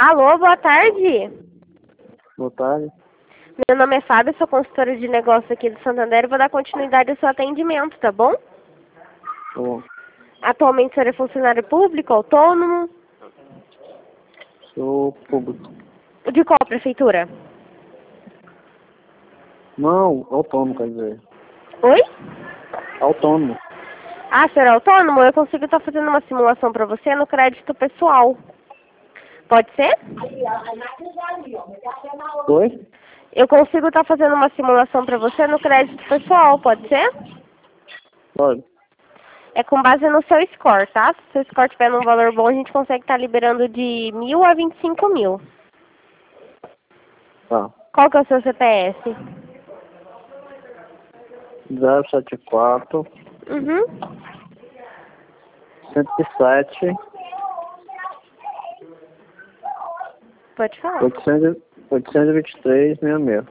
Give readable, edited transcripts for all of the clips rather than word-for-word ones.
Alô, boa tarde. Boa tarde. Meu nome é Fábio, sou consultora de negócios aqui do Santander e vou dar continuidade ao seu atendimento, tá bom? Tá bom. Atualmente o senhor é funcionário público, autônomo? Sou público. De qual prefeitura? Não, autônomo, quer dizer. Oi? Autônomo. Ah, senhor é autônomo? Eu consigo estar fazendo uma simulação para você no crédito pessoal. Pode ser? Oi? Eu consigo estar fazendo uma simulação para você no crédito pessoal, pode ser? Pode. É com base no seu score, tá? Se o seu score estiver num valor bom, a gente consegue estar liberando de 1.000 a 25.000. Tá. Qual que é o seu CPF? 074 Uhum. 107 Pode falar. 823 66.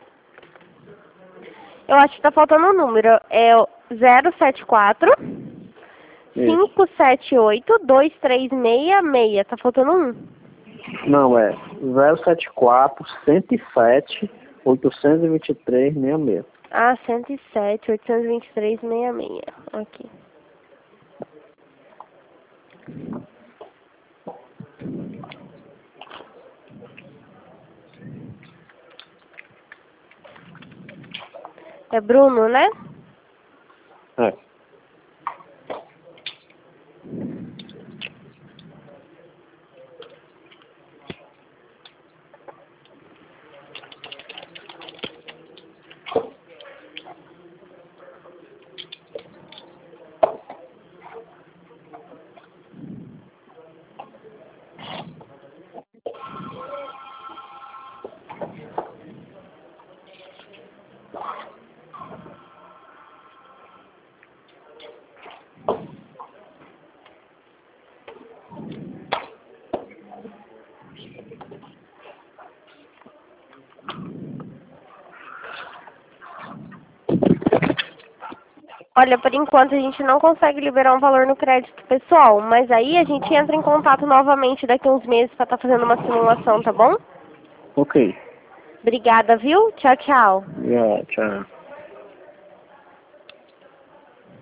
Eu acho que tá faltando um número. É o 074 Isso. 578 2366. Tá faltando um. Não, é 074 107 823 66. Ah, 107 823 66. Aqui. É Bruno, né? É. Olha, por enquanto a gente não consegue liberar um valor no crédito pessoal, mas aí a gente entra em contato novamente daqui a uns meses para estar fazendo uma simulação, tá bom? Ok. Obrigada, viu? Tchau, tchau. Yeah, tchau.